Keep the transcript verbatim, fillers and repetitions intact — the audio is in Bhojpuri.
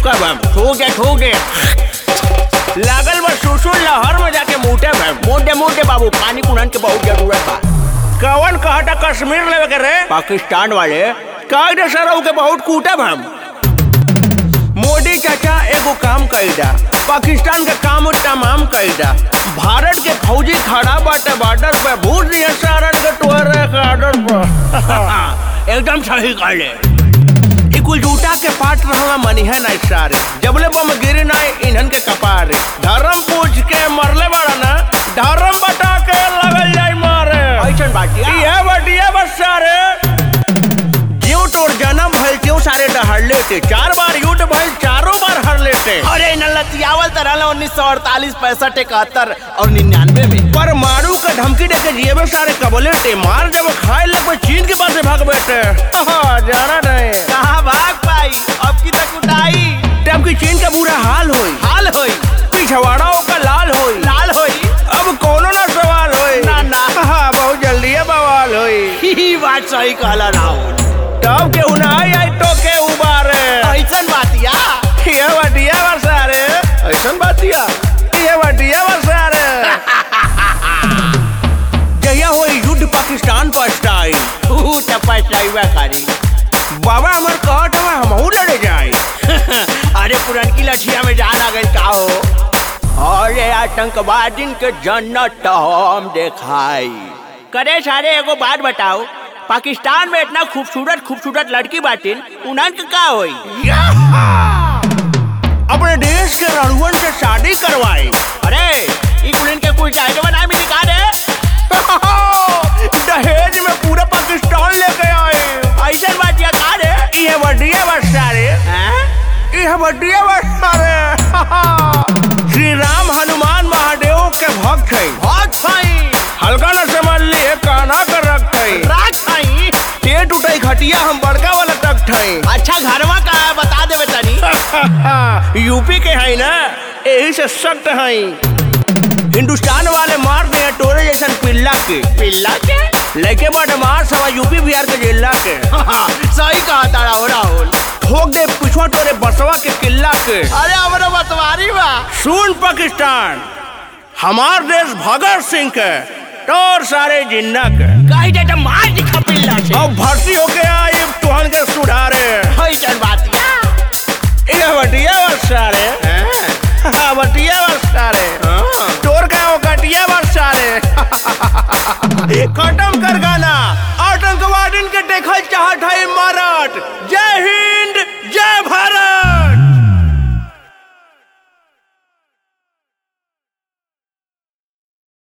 रुका बम ठोके ठोके लागल बा सुसुर लहर में जाके मुटे बम मोटे मोटे बाबू पानी कुनन के बहुत जरूरत बा। कवन कहता कश्मीर लेवे के रे पाकिस्तान वाले कायदे सरऊ के बहुत कूटे बम। मोदी चाचा एगो काम कईदा पाकिस्तान के काम तमाम कईदा। भारत के फौजी खड़ा बाटे बॉर्डर पे भूल दिए सारण के टोरे ऑर्डर पर एकदम सही कहले। कुल जूटा के पाट रहला मनी है ना सारे जबले बम गिरे ना इन्हन के कपारे धर्म पूछ के मरले बड़ा ना धर्म बता के लगल जाई मारे ऐसन बाटिया ये बाटिया बस सारे जियो तोर जन्म भइल क्यों सारे डहर लेते चार बार युद्ध भइल चारों बार हर लेते। अरे नलतियावल तरह उन्नीस सौ अड़तालीस पैंसठ इकहत्तर और निन्यानवे में परमाणु का धमकी देके जीवे सारे कबलेटे मार जब खाए लग चीन के पास भाग बैठे जाना नहीं कहाँ भाग पाई अब की तक उठाई तब की चीन का बुरा हाल होई हाल होई पिछवाड़ाओं का लाल होई लाल होई अब कोनो ना सवाल होई ना ना हाँ बहुत जल्दी बवाल होई ही बात सही कहला राहुल तब के उनाई आई तो के उबारे ऐसन बातिया ये बटिया बसारे ऐसन बातिया ये बटिया बसारे जया होई युद्ध पाकिस्तान पर स्टाइल तू तपस्या करी बाबा हमार कहत हमें हमहू लड़े जाए अरे पुरनकी लठिया में जान आ गई का हो अरे आतंकवादी के जन्नत हम देखाई करे सारे एगो बात बताओ पाकिस्तान में इतना खूबसूरत खूबसूरत लड़की बाटिन उन्हन के का होई अपने देश के रणुअन से शादी करवाई। अरे ई कुलिन के कुछ जायज बनाए में निकाल है दहेज में पूरा पाकिस्तान लेके आए ऐसा बात या का रे ये बढ़िया बस सारे ये बढ़िया बस सारे श्री राम हनुमान महादेव के भक्त है भक्त भाई हल्का न समझ लिए काना कर रखे राख भाई टेट उठाई खटिया हम बड़का वाला तक थे। अच्छा घरवा का है बता दे बेचारी यूपी के है ना यही से सख्त है हिंदुस्तान वाले मार दिए टोरे जैसा पिल्ला के पिल्ला के लेके बड़ मार सवा यूपी बिहार के जिला के सही कहा तारा हो राहुल ठोक दे पिछवा तोरे बसवा के किला के अरे हमारा बसवारी बा सुन पाकिस्तान हमार देश भगत सिंह के तोर सारे जिन्ना के कही दे तो मार दिखा पिल्ला से अब भर्ती होके आई तुहन के सुधारे ऐसन बातिया ये बटिया बस सारे हाँ बटिया बस सारे तोर का वो कटिया बस सारे खत्म कर गाना आतंकवादी के देखल चाहत है इमारत